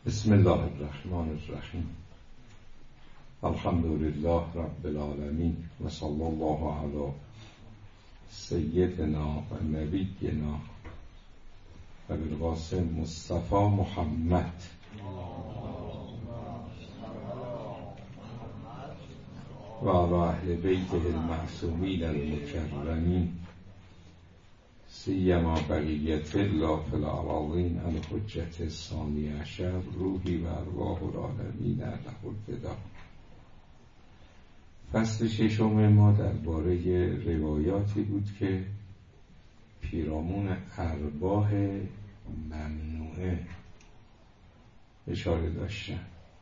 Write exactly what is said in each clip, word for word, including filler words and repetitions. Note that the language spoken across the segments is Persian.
بسم الله الرحمن الرحیم. الحمد لله رب العالمین و صلی الله علی سیدنا و نبینا و بالقاسم مصطفی محمد و علی اهل بیته المعصومین المکرمین سیما بقیت الله فی الاراضین الحجة الثانی عشر روحی و ارواح العالمین له الفدا. فصل ششم ما درباره روایاتی بود که پیرامون ارواح ممنوعه اشاره داشتن.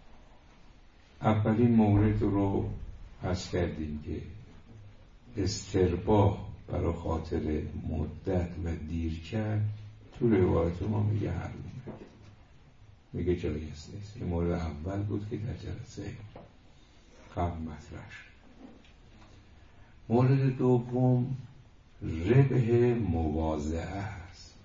اولین مورد رو عرض کردیم که استرباح برای خاطر مدت و دیر کرد تو روایت ما میگه حرمه، میگه جایز نیست. این مورد اول بود که در جلسه قبل مطرح شد. مورد دوم ربح مواضعه است.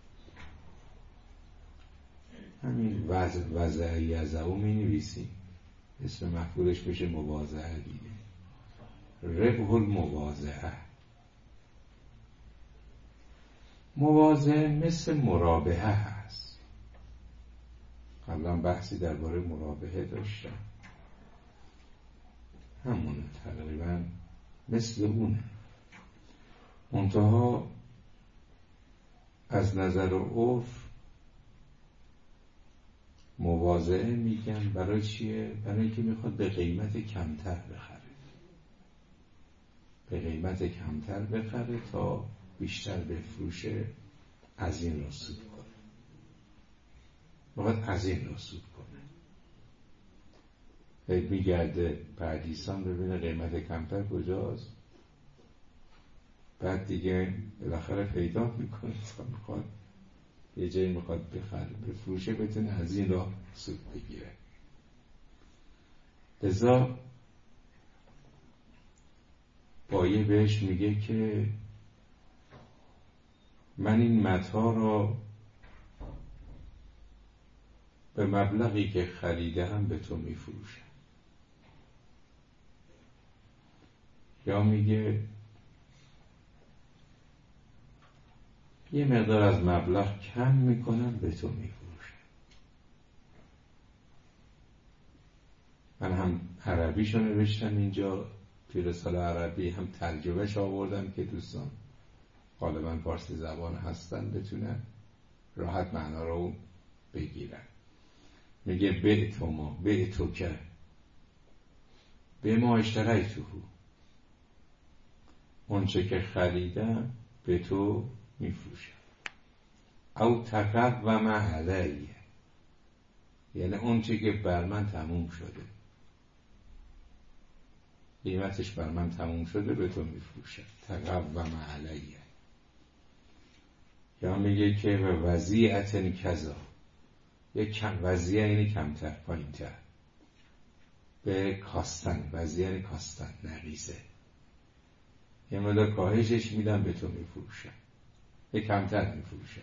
همین وضع وضع یزعو می نویسیم، اسم مفعولش بشه مواضعه دیگه. ربح المواضعه. مواضعه مثل مرابحه هست. قبلا بحثی درباره مرابحه داشتم، همونه، تقریبا مثل اونه. منتها از نظر عرف مواضعه میگن برای چیه؟ برای اینکه میخواد به قیمت کمتر بخره، به قیمت کمتر بخره تا بیشتر بفروشه، از این را سود کنه. باید از این را سود کنه. هی میگرده پردیسان ببینه قیمت کمتر کجاست، بعد دیگه بالاخره پیدا میکنه تا میخواد یه جایی میخواد بخره بفروشه، بتونه از این را سود بگیره. لذا بایه بهش میگه که من این متاع را به مبلغی که خریدم به تو میفروشم. یا میگه یه مقدار از مبلغ کم میکنم به تو میفروشم. من هم عربیشو نوشتم اینجا توی رساله عربی، هم ترجمهش آوردم که دوستان غالبا فارسی زبان هستن بتونن راحت معنا رو بگیرن. میگه به تو ما به تو که به ما اشتری تو اون چه که خریدم به تو میفروشم. او تقوم علیه، یعنی اون چه که بر من تموم شده، قیمتش بر من تموم شده به تو میفروشم. تقوم علیه. یا میگه که به وضیعت کذا، یک کم وضیعه یعنی کمتر، پایینتر. به کاستن، وضیعه یعنی کاستن، نقیصه. یه مدار کاهشش میدم به تو میفروشم، به کمتر میفروشم.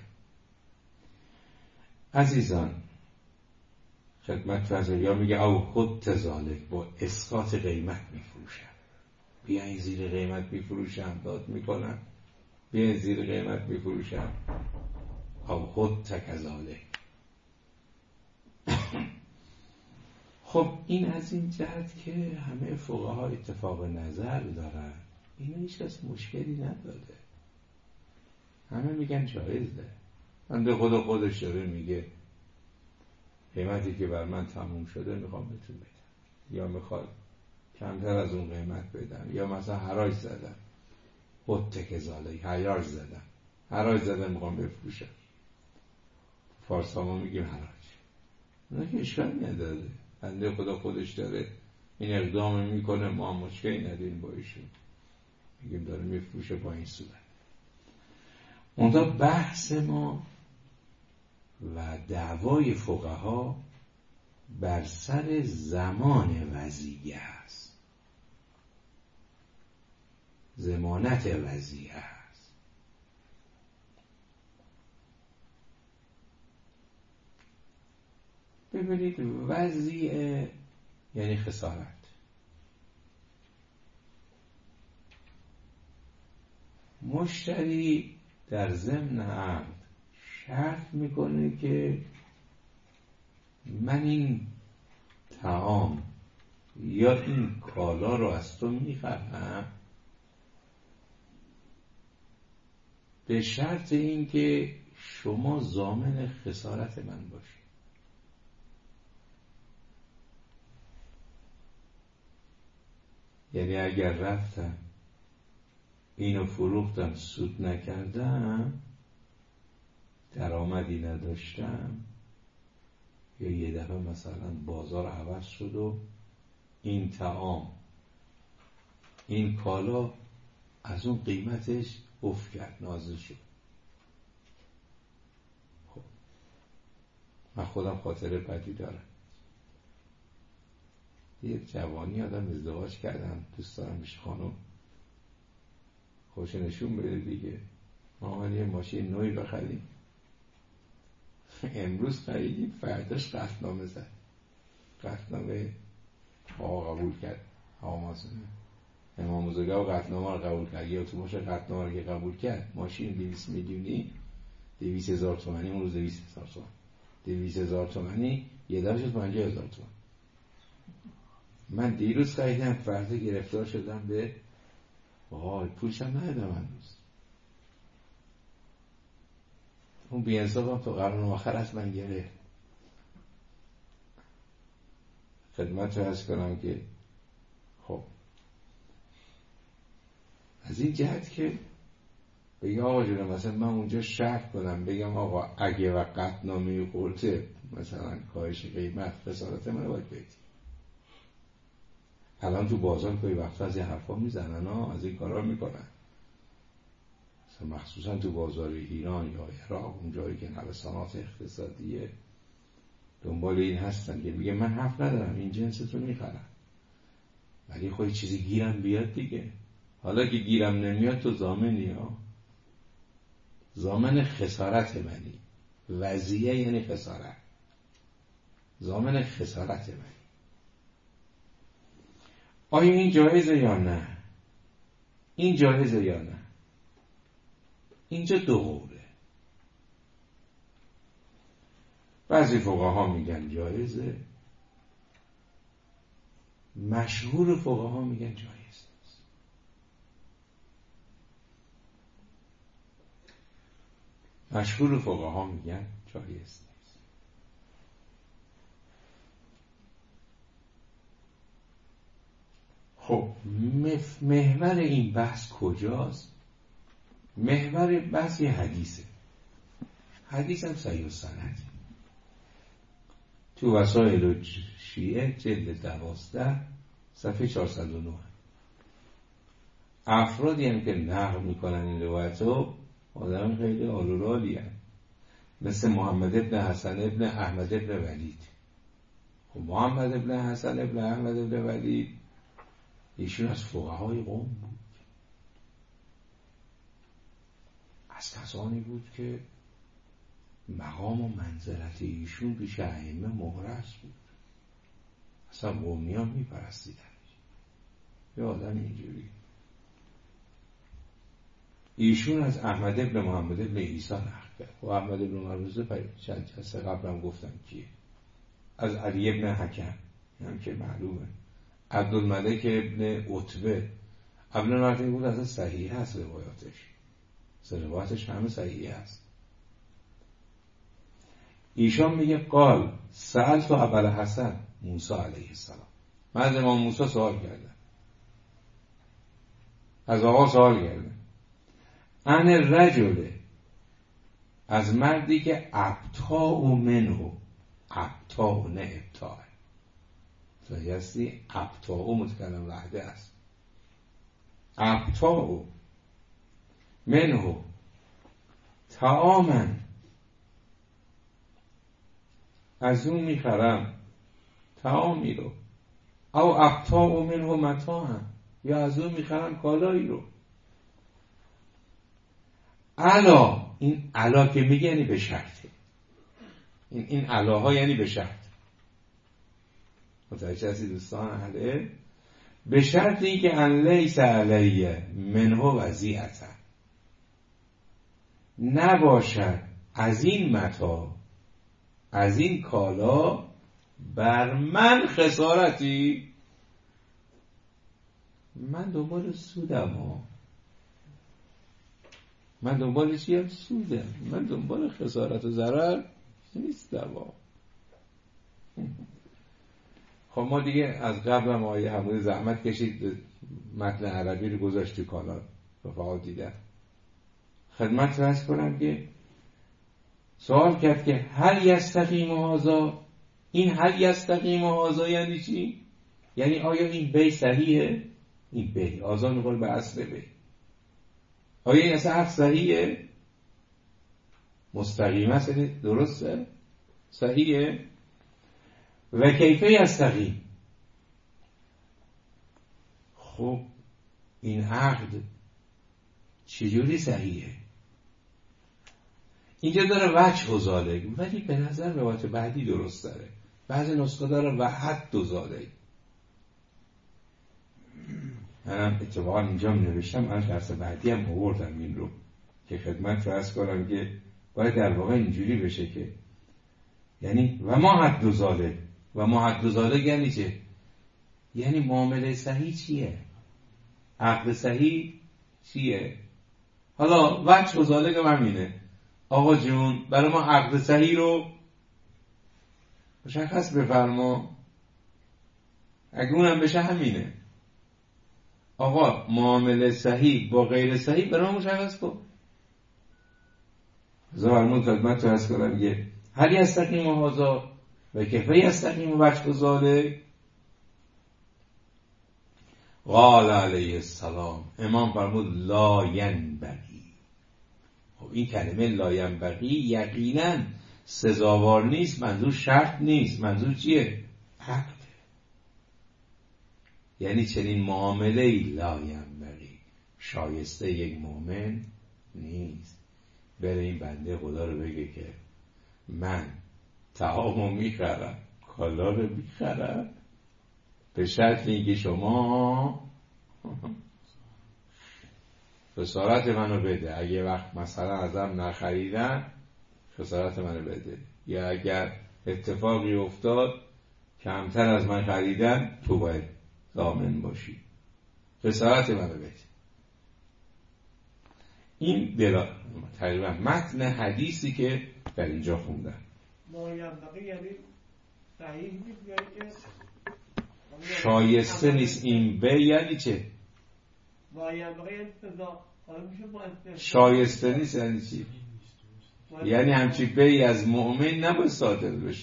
عزیزان خدمت فرزه. یا میگه او خود تزالک، با اسقاط قیمت میفروشم. بیاین زیر قیمت میفروشم، داد میکنم بیاین زیر قیمت میفروشم. او خود تکذالک. خب این از این جهت که همه فقها اتفاق نظر دارن، این هیچ کس مشکلی نداده، همه میگن جایزه. بنده خدا خودش داره میگه قیمتی که بر من تموم شده میخوام بهتون بدم، یا میخواد کمتر از اون قیمت بدم، یا مثلا حراج زدم، خود تکذالی، حراج زدم حراج زدم میخوام بفروشم. فارس ها ما میگیم حراج. اونا که اشکال نداره، بنده خدا خودش داره این اقدام میکنه، ما مشکلی نداریم با ایشون، میگیم داره میفروشه با این صورت. اونجا بحث ما و دعوای فقها بر سر زمان وضعیه است، ضمانت وضعیه است. ببینید وضعیه یعنی خسارت. مشتری در ضمن عقد شرط میکنه که من این طعام یا این کالا رو از تو میخرم به شرط این که شما ضامن خسارت من باشید. یعنی اگر رفتم اینو فروختم سود نکردم، درآمدی نداشتم، یا یه دفعه مثلا بازار عوض شد و این طعام این کالا از اون قیمتش افت کرد، نازل شد. خب من خودم خاطره بدی دارم. یه جوانی آدم ازدواج کردم، دوست دارم میشه خانم خوش نشون بده دیگه، ما یه ماشین نوی بخریم. امروز خریدیم، فرداش قطعنامه زد، قطعنامه آقا قبول کرد، امام بزرگوار قطعنامه رو قبول کرد. یه اتومبیل قطعنامه رو که قبول کرد، ماشین دویست میلیونی، دویست هزار تومانی، اون روز دویست هزار تومان، دویست هزار تومانی یه دفعه شد پنجاه هزار تومان. من دیروز خریدم، فردا گرفتار شدم به آقای پولشم ندادم هنوز. اون بی‌انصافم تو قرن آخر از من گرفت. خدمت رو عرض کنم که خب از این جهت که بگم آقا جونه مثلا من اونجا شرط کنم بگم آقا اگه و قطعنامه خورده مثلا کاهش قیمت خسارت من رو باید بدی. الان تو بازار کوئی وقتا از این حرفا میزنن ها، از این کارا میکنن، مخصوصا تو بازار ایران یا عراق، اون جایی که نوسانات اقتصادیه دنبال این هستن که میگه من حق ندارم این جنس رو میخرم، ولی خب چیزی گیرم بیاد دیگه. حالا که گیرم نمیاد تو ضامنی ها، ضامن خسارت منی. وضعیه یعنی خسارت، ضامن خسارت منی. آیا این جایزه یا نه؟ این جایزه یا نه؟ اینجا دو قوله. بعضی فقها میگن جایزه، مشهور فقها میگن جایز نیست. مشهور فقها میگن جایز نیست. خب محور این بحث کجاست؟ محور بحث یه حدیثه. حدیث هم صحیح السند تو وسائل شیعه جلد دوازده صفحه چهارصد و نه. افرادی هم که نقل میکنن این روایت رو آدم خیلی آلورالی هم، مثل محمد ابن حسن ابن احمد ابن ولید. خب محمد ابن حسن ابن احمد ابن ولید ایشون از فقهای قوم بود، از کسانی بود که مقام و منزلت ایشون پیش ائمه مهرس بود، اصلا قومیان میپرستیدن. یه آدم اینجوری. ایشون از احمد ابن محمد ابن عیسی نقل کرد. و احمد ابن محمد چند جلسه قبلم گفتم کیه. از علی ابن حکم هم که معلومه. عبدالملک ابن عتبه. عبدالملک بود اصلا صحیح هست روایاتش، روایاتش همه صحیح هست. ایشان میگه قال سألت ابوالحسن موسی علیه السلام، من از امام موسی سوال کردم، از آقا سوال کردم، ان رجل، از مردی که ابتاع منه، ابتاع نه ابتاع، صحیح هستی، ابتاع متکلم وحده است، ابتاع منه طعاما، از اون میخرم طعامی رو، او ابتاع منه متاعا، یا از اون میخرم کالایی رو. علا، این علا که میگه یعنی به شرطه، این این علاها یعنی به شرط. متوجه هستی دوستان اهل؟ به شرط این که ان لیس علیه منه وضیعته، نباشد از این متاع، از این کالا بر من خسارتی. من دنبال سودم ها، من دنبال چیم؟ سودم. من دنبال خسارت و ضرر نیستم ها. خب ما دیگه از قبل هم آیه همون زحمت کشید متن عربی رو گذاشت تو کانال رفاقا دیدن. خدمت رس کنم که سوال کرد که هل یستقیم هذا، این هل یستقیم هذا یعنی چی؟ یعنی آیا این بی صحیحه؟ این بی آزان نقول به اصل بی، آیا این اصلا حرف صحیحه؟ مستقیم است، درسته؟ صحیحه؟ و کیفه یستقیم. خب این عقد چجوری صحیحه؟ اینجا داره وجه و زالک، ولی به نظر روایت بعدی درست داره. بعضی نسخه داره و حد و زالک. منم اتفاقا اینجا می نوشتم، من درس بعدی هم آوردم این رو که خدمت فرض کنم که باید در واقع اینجوری بشه که یعنی و ما حد و زالک، و ما حد و زالک یعنی چه؟ یعنی معامله صحیح چیه؟ عقد صحیح چیه؟ حالا وجه و زالک هم همینه. آقا جون برای ما عقد صحیح رو مشخص بفرما. اگه اونم بشه همینه. آقا معامله صحیح با غیر صحیح برای ما مشخص کن. زمانمون خدمت تو هست کنم یه هل یستقیم هذا و کیفه یستقیم وجه و ذالک. قال علیه السلام، امام فرمود لا ینبغی. خب این کلمه لا ینبغی یقینا سزاوار نیست، منظور شرط نیست، منظور چیه؟ عقد. یعنی چنین معامله لا ینبغی شایسته یک مؤمن نیست. بره این بنده خدا رو بگه که من طعامو میخرم، کالا رو میخرم، به شرط اینکه شما خسارت منو بده. اگه وقت مثلا ازم نخریدن خسارت منو بده، یا اگر اتفاقی افتاد کمتر از من خریدن تو باید ضامن باشی، خسارت منو بده. این دلا تقریبا متن حدیثی که در اینجا خوندن. شایسته نیست این به یعنی چه؟ شایسته نیست یعنی چی؟ یعنی همچی بی از مؤمن نباید صادر بشه.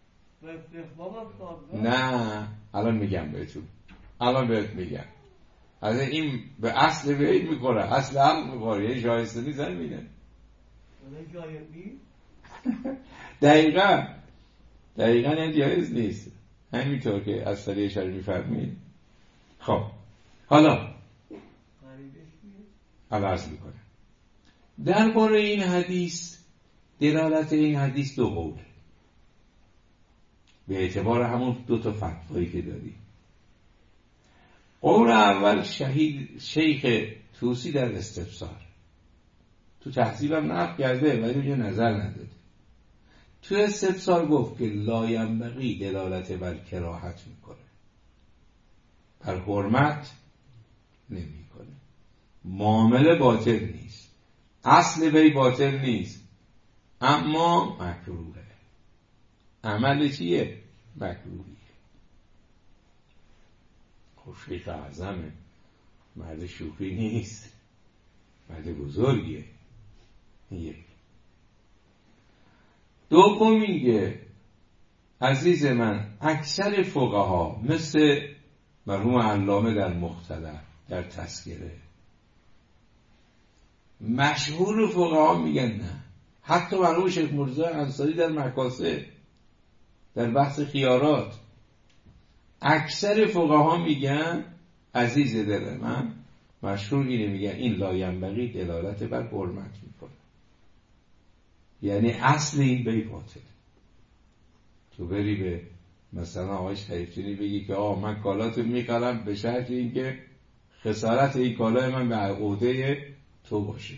نه الان میگم بهتون، الان بهت میگم از این به اصل بی میکنه، اصل حق میکنه، یعنی شایسته نیست همینه. دقیقا دقیقا این جایز نیست، همینطور که از سریع اشاره میفرمید. خب حالا عوض میکنه در باره این حدیث. دلالت این حدیث دو قول به اعتبار همون دو تا فتوایی که داریم. قول اول شهید شیخ توسی در استفسار، تو تحضیبم نقل کرده ولی اونجا نظر نداده. تو استفسار گفت که لا ینبغی دلالت بر کراهت میکنه، بر حرمت نمیکنه. معامله باطل نیست، اصل بی باطل نیست، اما مکروهه. عمل چیه؟ مکروهیه. خب شیخ اعظمه، مرد شوخی نیست، مرد بزرگیه. یک دوم میگه عزیز من اکثر فقها مثل مرحوم علامه در مختلف در تذکره، مشهور فقها میگن نه. حتی مرحوم شیخ مرزا انصاری در مکاسب در بحث خیارات، اکثر فقها میگن عزیز دل من، مشهور اینه، میگن این لا ینبغی دلالت بر حرمت میکنه، یعنی اصل این بی باطل. تو بری به مثلا آقای شریفتونی بگی که آه من کالاتو میخرم به شرط اینکه خسارت این کالای من به عهده تو باشه.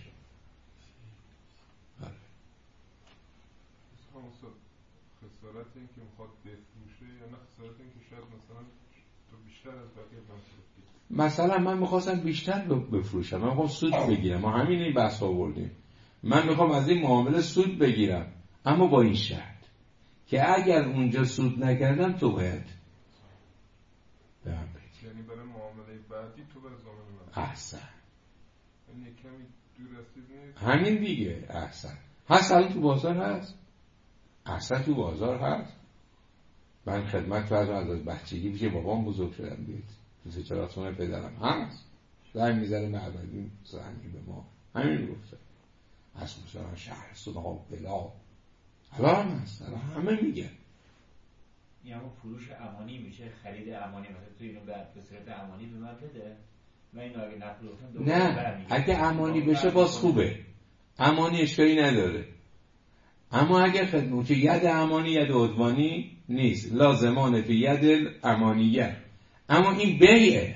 خسارت این که میخواد بفروشه یا نه خسارت این که شاید مثلا تو بیشتر از بقیه بفروشی؟ مثلا من میخواستم بیشتر بفروشم، من میخوام سود بگیرم، ما همین این بحث آوردیم، من میخوام از این معامله سود بگیرم، اما با این شرط که اگر اونجا سود نکردم تو باید به من بدی. یعنی برای معامله بعدی تو باید ضامن من. احسن. یعنی کمی دور از چیز نیست. همین دیگه. احسن. هست الان تو بازار هست. احسن تو بازار هست. من خدمت فرض از از بچگی پیش بابام بزرگ شدم دید. تو سه چهار خونه پدرم هست. زنگ میزنه معبدی زنگی به ما. همین گفته. از مثلا شهرستان ها بلا. الان هست. الان همه میگه. این همون فروش امانی میشه، خرید امانی، مثلا تو اینو بعد به صورت امانی به من بده. من اینو اگه نفروختم دوباره نه اگه امانی بشه باز خوبه، امانی اشکالی نداره. اما اگر خدمت ید امانی ید عدوانی نیست، لازمان فی ید امانیه. اما این بیعه،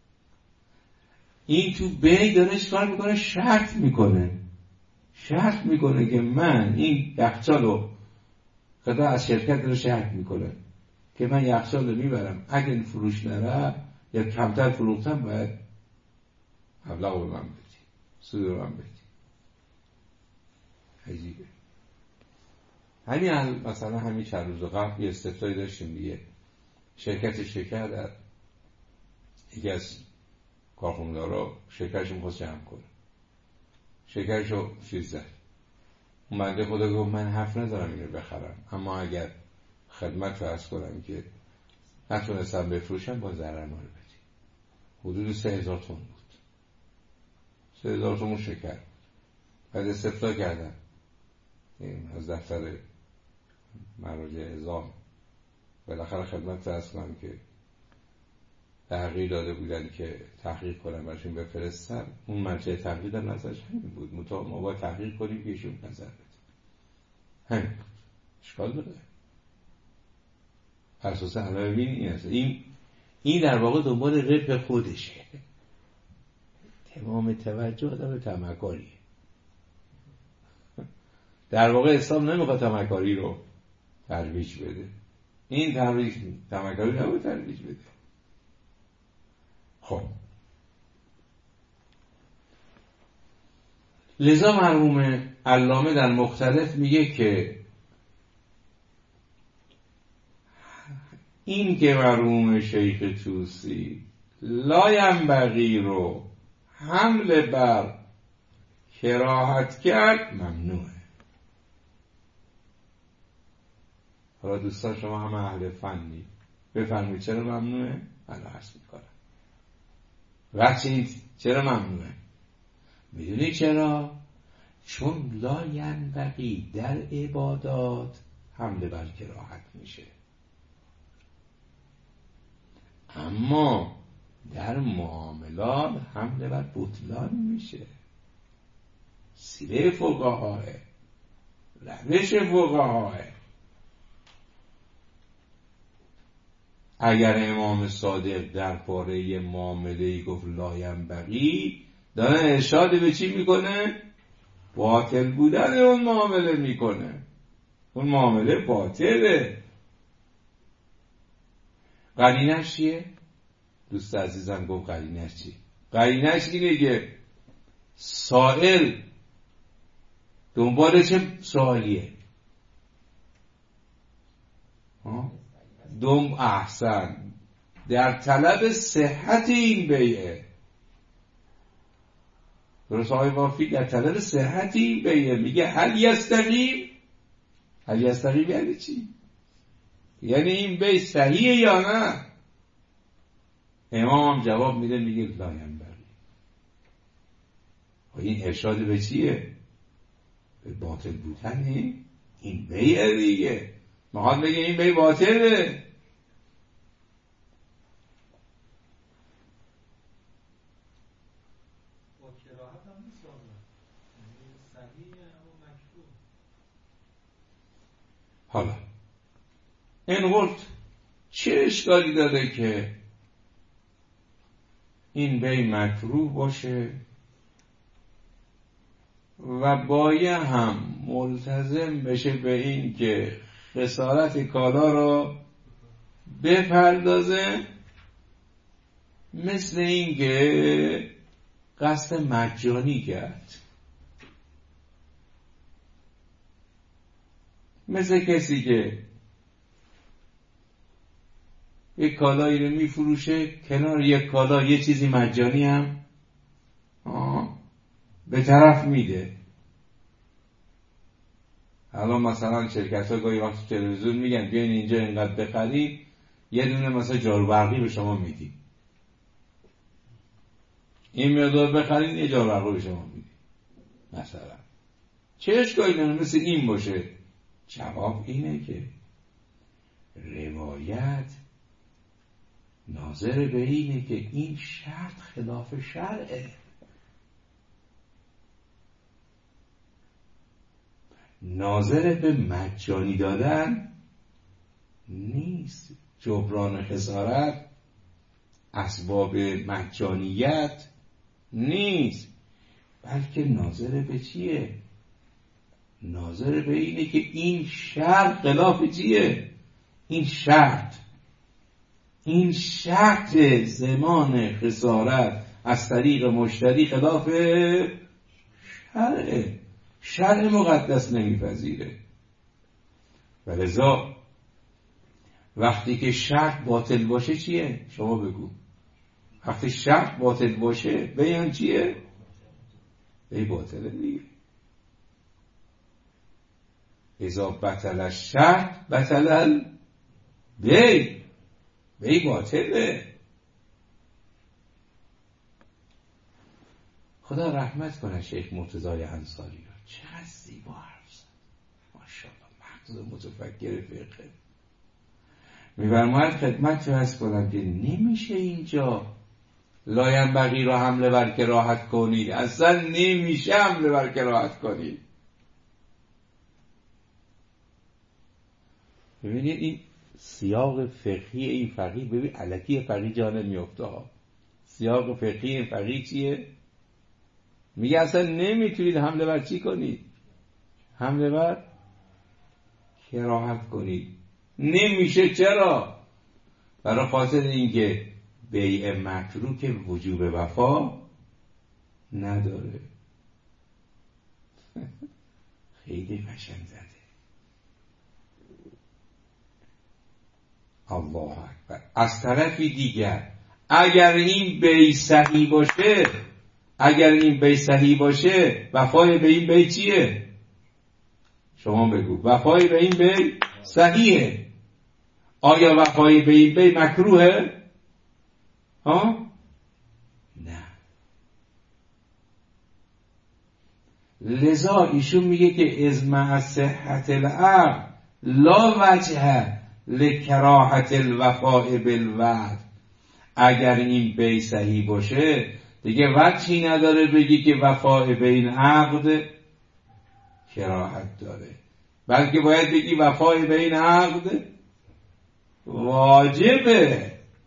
این تو بیع داره چیکار میکنه؟ شرط میکنه، شرط میکنه که من این یخچالو خدا از شرکت داره شرط میکنه که من یخچالو میبرم، اگر فروش نره یا کمتر فروختم باید مبلغ به من بدی، سود به من بدی. عجیبه. همین مثلا همین چند روز قبل یه استفتایی داشتیم دیگه، شرکت شکر در یکی از کارخونه‌دارا شکرش می‌خواست جمع کنه، شکرشو چیز زد، اون بنده خدا گفت من حرف ندارم اینو بخرم، اما اگر خدمت رو عرض کنم که نتونستم بفروشم با ضرر ما رو بدی. حدود سه هزار تن بود، سه هزار تن شکر بود. بعد استفتا کردن از دفتر مراجع اعزام، بالاخره خدمت رو عرض کنم که تحقیق داده بودن که تحقیق کنم برشون بفرستم، اون مرجع تحقیق هم نظرش همین بود، مطابق ما باید تحقیق کنیم که ایشون نظر بده، همین بود. اشکال داره اساسا همه ببینید این هست. این این در واقع دنبال رپ خودشه، تمام توجه آدم تمکاریه. در واقع اسلام نمیخواد تمکاری رو ترویج بده، این ترویج تمکاری نباید ترویج بده. خب لذا مرحوم علامه در مختلف میگه که این که مرحوم شیخ توسی لاینبغی رو حمل بر کراهت کرد ممنوعه. حالا دوستان شما همه اهل فنی بفرمایید چرا ممنوعه؟ من عرض میکنم. وقتی چرا ممنوعه؟ میدونی چرا؟ چون لاینبغی در عبادات حمل بر کراهت میشه، اما در معاملات حمله بر بطلان میشه. سیره فقهاه، روش فقهاه. اگر امام صادق در پاره معامله‌ای گفت لاینبغی، داره ارشاد به چی میکنه؟ باطل بودن اون معامله میکنه، اون معامله باطله. قرینش چیه؟ دوست عزیزم گفت قرینش چی؟ قرینش اینه که سائل دنبال چه سوالیه؟ دم احسن در طلب صحت این بیعه. درست آقای وافی در طلب صحت این بیعه میگه هل یستقیم؟ هل یستقیم یعنی چی؟ یعنی این بیع صحیحه یا نه؟ امام جواب میده میگه لاینبغی. و این ارشاد به چیه؟ به باطل بودنه. این بیعه دیگه، میخواد بگه این بیع باطله. با کراهت هم نیست آقا، صحیحه اما مکروه. حالا این قلت چه اشکالی داره که این بی مکروه باشه و باید هم ملتزم بشه به این که خسارت کالا رو بپردازه، مثل این که قصد مجانی کرد، مثل کسی که یک کالایی رو میفروشه کنار یک کالا یه چیزی مجانی هم آه به طرف میده. الان مثلا شرکت ها گاهی وقت تلویزیون میگن بیاین اینجا اینقدر بخرید، یه دونه مثلا جارو برقی به شما میدیم، این مقدار بخرید یه جارو برقی به شما میدیم مثلا. چه اشکالی داره مثل این باشه؟ جواب اینه که روایت ناظر به اینه که این شرط خلاف شرعه، ناظر به مجانی دادن نیست، جبران خسارت اسباب مجانیت نیست، بلکه ناظر به چیه؟ ناظر به اینه که این شرط خلاف چیه؟ این شرط این شرط زمان خسارت از طریق مشتری خلاف شرعه، شرع مقدس نمیپذیره. ولذا وقتی که شرط باطل باشه چیه؟ شما بگو. وقتی شرط باطل باشه بیان چیه؟ بی باطله دیگه. اذا بطل الشرط بطل بی بی باطله. خدا رحمت کنه شیخ مرتضی انصاری را، چقدر زیبا حرف زد، ماشاءالله، مغز متفکر فقه. می‌فرماید خدمت عرض کنم که نمیشه اینجا لاینبغی رو حمله بر کراهت کنید، اصلا نمیشه حمله بر کراهت کنید. ببینید این سیاق فقهی این فقیه، ببین الکی فقیه جا نمیفته ها. سیاق فقهی این فقیه چیه؟ میگه اصلا نمیتونید حمله بر چی کنید؟ حمله بر کراهت کنید. نمیشه. چرا؟ برای خاطر اینکه بیع مکروه که وجوب وفا نداره. خیلی قشنگ زده. الله اکبر. از طرفی دیگر اگر این بیع صحیح باشه، اگر این بیع صحیح باشه، وفای به این بیع چیه؟ شما بگو. وفای به این بیع صحیحه. آیا وفای به این بیع مکروهه؟ ها؟ نه. لذا ایشون میگه که از مع صحت العقد لا وجه لکراهت الوفاء بالوعد. اگر این بیع صحیح باشه دیگه وجهی نداره بگی که وفاء به این عقد کراهت داره، بلکه باید بگی وفاء به این عقد واجبه.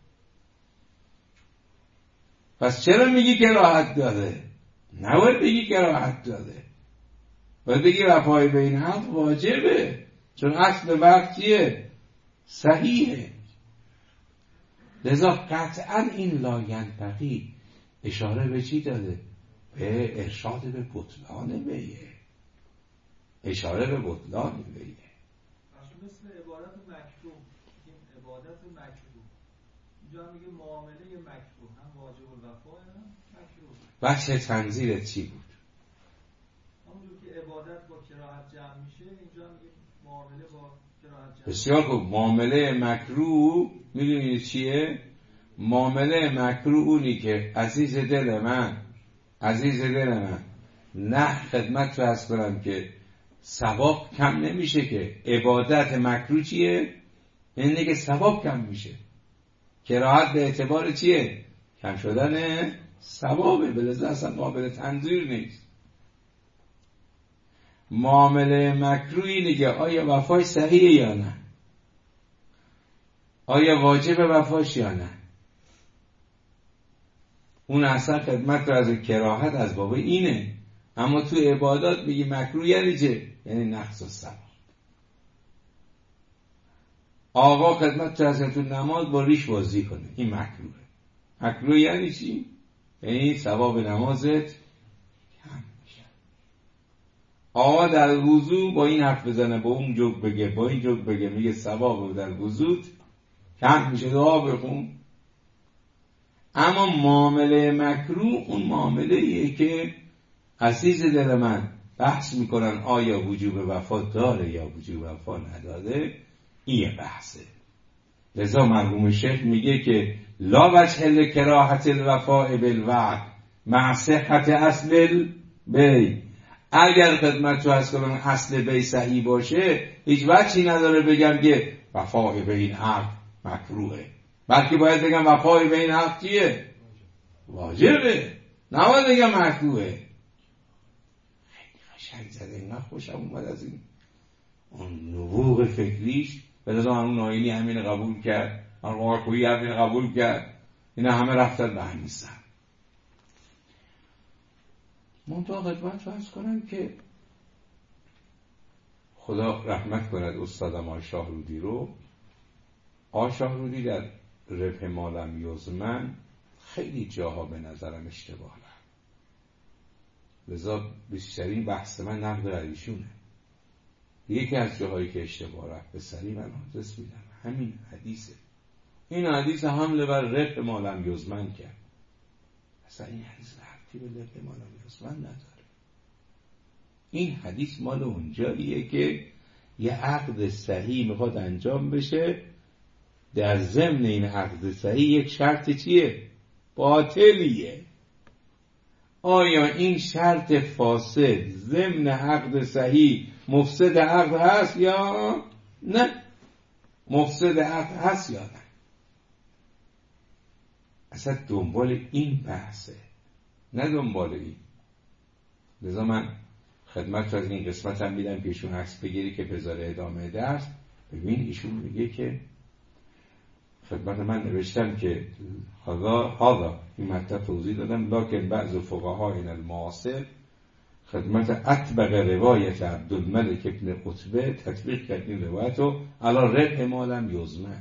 پس چرا میگی کراهت داره؟ نباید بگی کراهت داره، باید بگی وفای به این عقد واجبه، چون اصل وقت چیه؟ صحیحه. لذا قطعا این لاینبغی اشاره به چی داده؟ به ارشاد به بطلان بیعه، اشاره به بطلان بیعه. مثل عبادت مکروه، این عبادت مکروه اینجا میگه معامله مکروه، هم واجب الوفا هم مکروه. بچه تنظیرت چی بود؟ همونجور که عبادت با کراهت جمع میشه، اینجا میگه معامله با کراهت جمع. بسیار خوب. معامله مکروه میدونید چیه؟ معامله مکروه اونی که عزیز دل من عزیز دل من نه خدمت رو از کنم که ثواب کم نمیشه. که عبادت مکروه چیه؟ اینه که ثواب کم میشه. کراهت به اعتبار چیه؟ کم شدن ثوابه، بلذا اصلا قابل تنظیر نیست. معامله مکروه اینه که آیا وفای صحیحه یا نه. آیا واجب وفاش یا نه؟ اون اصلا خدمت رو از کراهت از باب اینه، اما تو عبادات میگی مکروه یعنی چه؟ یعنی نقص و ثواب. آقا خدمت تو از تو نماز با ریش بازی کنه، این مکروه. مکروه یعنی چی؟ یعنی ثواب نمازت کم میشه. آقا در وضو با این حرف بزنه، با اون جوک بگه، با این جوک بگه، میگه ثواب در وضوت کم میشه، دعا بخون. اما معامله مکروه اون معامله ایه که عزیز دل من بحث میکنن آیا وجوب وفا داره یا وجوب وفا نداره. این بحثه. لذا مرحوم شیخ میگه که لا وجه لکراهت الوفاء بالوعد مع صحت اصل بی. اگر خدمت تو هست کنم اصل بی صحیح باشه، هیچ وجهی نداره بگم که وفاء به این عقد مکروهه، بلکه باید بگم وفاء به این عقد چیه؟ واجبه، نباید بگم مکروهه. خیلی قشنگ زده، اینقدر خوشم اومد از این اون نبوغ فکریش. بلازم اون آینی همین قبول کرد، اون واقعی همین قبول کرد، اینا همه رفتن به همین سر. منطقه خدمت فرض کنم که خدا رحمت کند استادم آقای شاهرودی رو. آقای شاهرودی در ربح مالم یزمن خیلی جاها به نظرم اشتباه رفت، لذا بیشترین بحث من نقد ایشونه. یکی از جاهایی که اشتباه رفت به سری من آدرس میدم، همین حدیثه. این حدیث حمله بر ربح مالم یزمن کرد. اصلا این حدیث ربطی به ربح مالم یزمن نداره. این حدیث مال اونجاییه که یه عقد صحیح میخواد انجام بشه، در ضمن این عقد صحیح یک شرط چیه؟ باطلیه. آیا این شرط فاسد ضمن عقد صحیح مفسد عقد هست یا نه؟ مفسد عقد هست یا نه؟ اصلا دنبال این بحثه، نه دنبال این. لذا من خدمت رو از این قسمت هم میدم که ایشون عکس بگیری که بذاره ادامه درس. ببین ایشون میگه که خدمت من نوشتم که حالا حالا این مطلب توضیح دادم، لکن بعض فقها این المعاصر خدمت اطبق روایت عبدالملک ابن عتبه تطبیق کرد این روایت رو علی ربح مالم یزمن.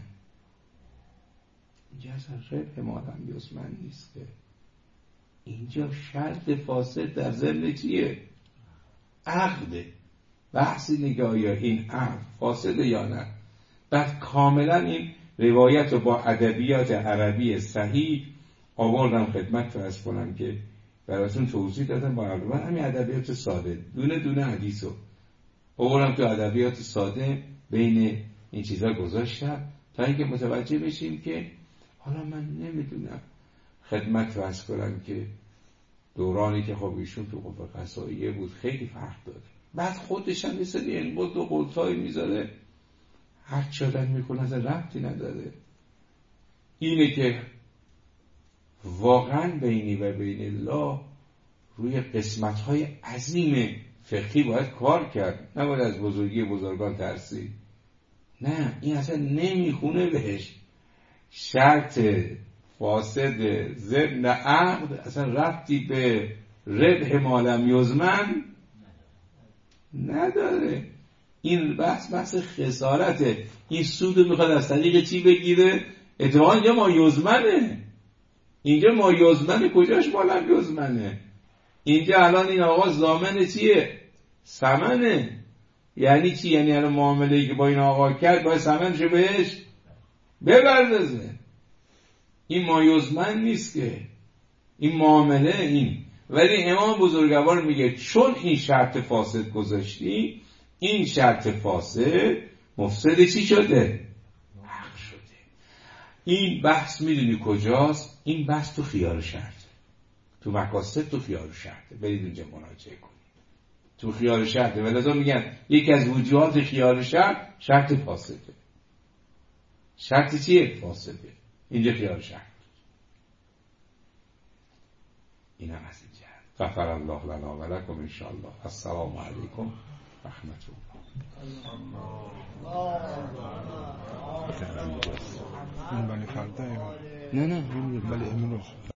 اینجا اصلا ربح مالم یزمن نیست که، اینجا شرط فاسد در ضمن چیه؟ عقده. بحثی نگه آیا این عقد فاسده یا نه. بعد کاملا این روایت رو با ادبیات عربی صحیح آوردم خدمت فرض کنم که براتون توضیح دادم. با عربی همین ادبیات ساده دونه دونه حدیث رو آوردم تو ادبیات ساده بین این چیزا گذاشتم تا اینکه متوجه بشیم که حالا من نمیدونم خدمت فرض کنم که دورانی که خب ایشون تو قوه قضاییه بود خیلی فرق داره. بعد خودش هم مثل این بود دو قلتایی میذاره، هر چادن میکنه از ربطی نداره. اینه که واقعا بینی و بین الله روی قسمت‌های عظیم فقهی باید کار کرد، نباید از بزرگی بزرگان ترسید. نه، این اصلا نمیخونه بهش. شرط فاسد ضمن عقد اصلا ربطی به ربح مالم یزمن نداره. این بحث بحث خسارته. این سودو میخواد از طریق چی بگیره؟ اتفاقا اینجا ما یزمنه، اینجا ما یزمنه. کجاش مالم یزمنه؟ اینجا الان این آقا ضامن چیه؟ ثمنه. یعنی چی؟ یعنی الان معامله‌ای که با این آقا کرد باید ثمنشو بهش بپردازه. این ما یزمن نیست که، این معامله این. ولی امام بزرگوار میگه چون این شرط فاسد گذاشتی، این شرط فاسد مفسد چی شده؟ حق شده. این بحث میدونی کجاست؟ این بحث تو خیار شرط، تو مقاصد تو خیار شرطه. برید اونجا مراجعه کنید، تو خیار شرطه. ولذا میگن یکی از وجوهات خیار شرط شرط فاسده. شرط چیه؟ فاسده. اینجا خیار شرط. این هم از این جهت. غفر الله لنا و لکم ان شاء الله. السلام علیکم رحمت الله. این ولی فردا نه نه همین ولی امروز